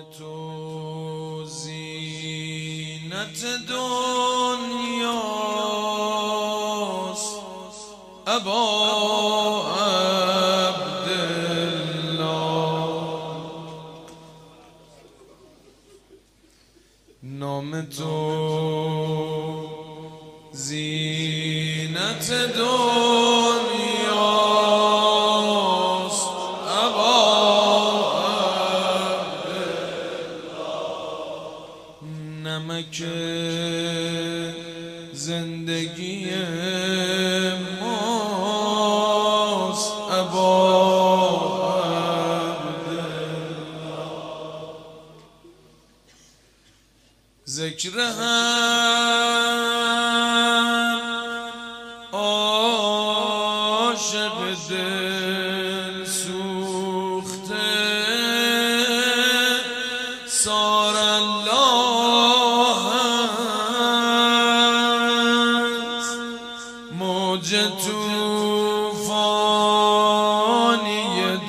تو زینت دنیاست ابا عبدالله، نام تو زینت دنیاست ابا عبدالله، نمک زندگی ماست ابا عبدالله، ذکر هم عاشق دل سوخته سار الله است، موج توفانی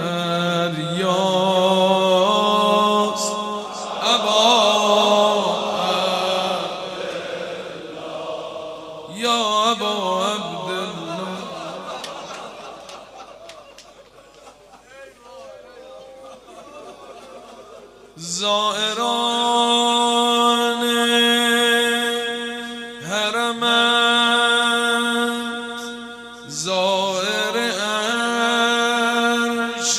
دریاست ابا عبدالله، یا ابا عبدالله، زائران حرمت زائر عرش،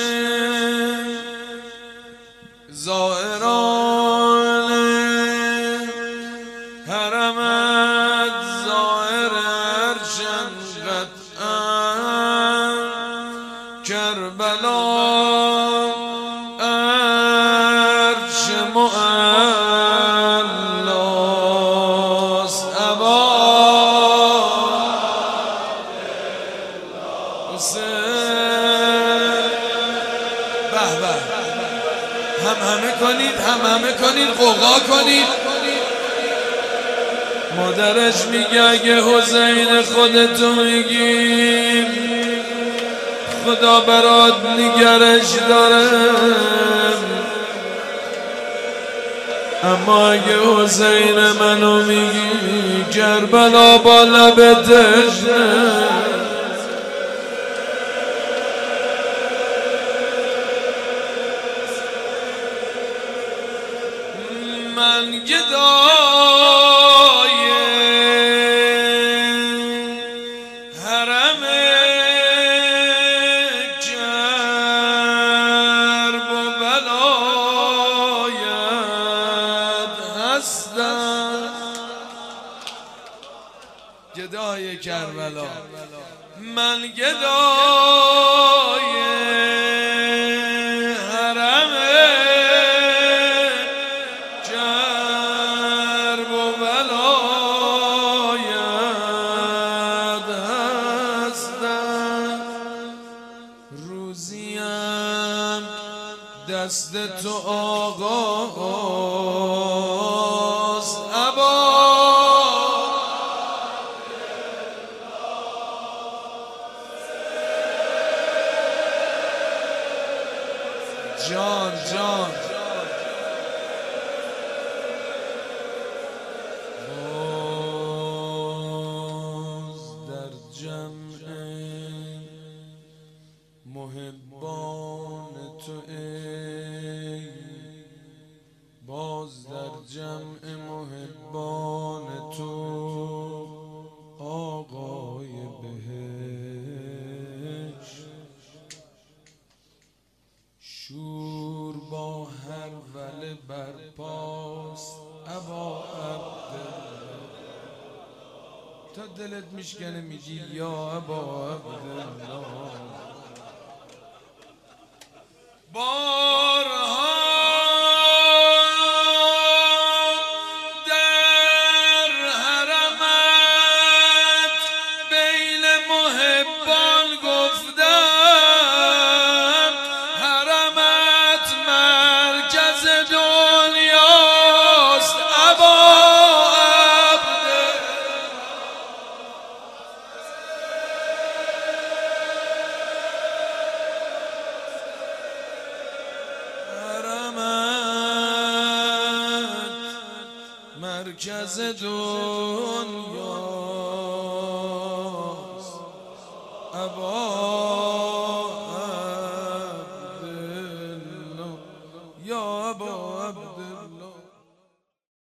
زائران حرمت زائر عرشن قطعا کربلا معلاست ابا حسین. به به، همه کنید، همه کنید، قوقا کنید. مادرش میگه اگه حسین خودتو میگی خدا برات نگرش داره، اما اگه حسین منو میگی کربلا با لب تشنه. من گدای حرم کرب و بلایت هستم، گدای کربلا، من گدای حرم کرب و بلایت هستم، روزیم دست تو آقاست ابا جان جان. باز در جمع محبان تو ای، باز در جمع محبان تو آقای بهشت، شور با هر وله برپاست ابا عبدالله، تا دلت میشکنه میگی یا ابا عبدالله. بارها در حرمت بین محبان گفتم حرمت مرکز دنیاست ابا عبدالله، مرکز دنیاست ابا عبدالله یا ابا